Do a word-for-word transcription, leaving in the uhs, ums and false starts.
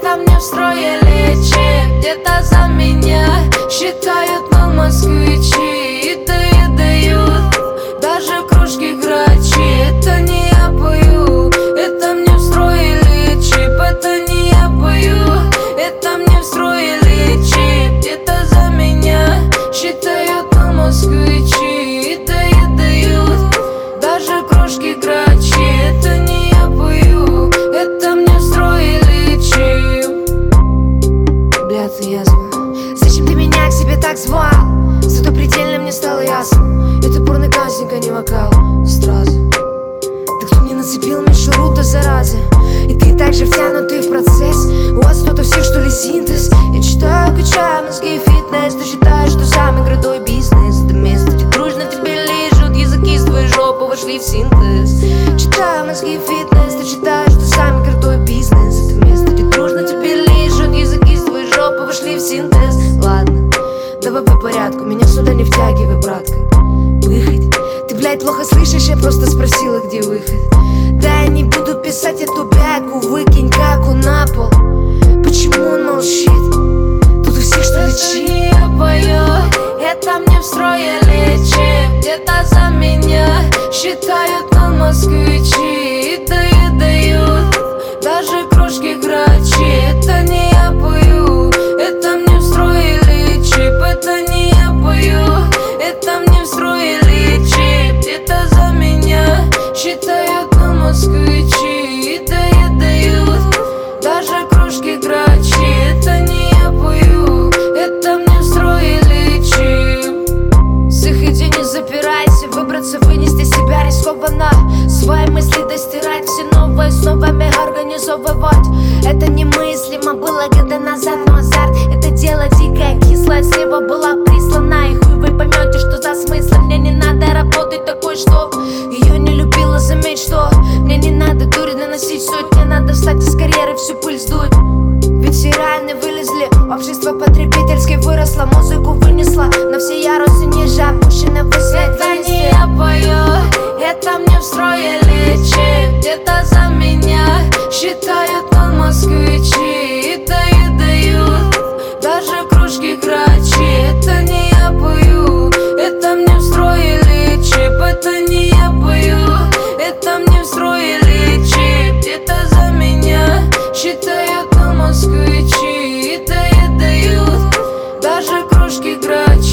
Это мне встроили чип, где-то за меня считают на москвичи и доедают даже кружки грачи. Это не я пою, это мне встроили чип. Это не я пою, это мне встроили чип. Где-то за меня считают на москвичи и доедают даже кружки грачи. Это не я пою, это мне встроили чип. Бля, ты язва. Зачем ты меня к себе так звал? Зато предельно мне стало ясно, это порно кастинг, а не вокал. Сразу. Да кто мне нацепил мишуру-то, зараза? И ты так же втянутый в процесс. У вас тут у всех что ли синтез? Я читаю, качаю мозги и фитнес. Ты считаешь, что самый крутой бизнес это место, где дружно тебе лижут языки с твоей жопы вошли в синтез. Читаю мозги и фитнес. Ты считаешь, что самый крутой бизнес это место, где дружно тебе лижут языки с твоей жопы вошли в синтез. Ладно, давай по порядку, меня сюда не втягивай, братка. Выход. Ты, блядь, плохо слышишь, я просто спросила, где выход. Да я не буду писать эту бяку, выкинь каку на пол. Почему он молчит? Тут у всех что ли чип? Это не я пою, это мне встроили чип. Где-то за меня считают на москвичи и доедают даже кружки грачи. Это не я пою, это мне встроили чип. Это не я пою, это мне встроили чип. Где-то за меня считают на москвичи и доедают даже кружки грачи. Это не я пою, это мне встроили чип. С их идей не запирайся, выбраться, вынести себя рискованно. Свои мысли достирать, все новое с новыми организовывать. Это немыслимо было года назад, но азарт это дело дикое, кислое. Слева была прислана, и хуй вы поймете, что за смысл. Мне не надо работать такой, что ее не любила, заметь, что мне не надо дури наносить суть. Мне надо встать из карьеры, всю пыль сдуть. Ведь все реально вылезли, общество потребительски выросло, музыку вынесла на все ярусы ниже, опущено в свет. Это не я пою, это мне встроили чип. Где-то за меня считают на москвичи и доедают даже кружки грачи. Это не я пою, это мне встроили чип. Это не я пою, это мне встроили чип. Где-то за меня считают на москвичи и доедают даже кружки грачи.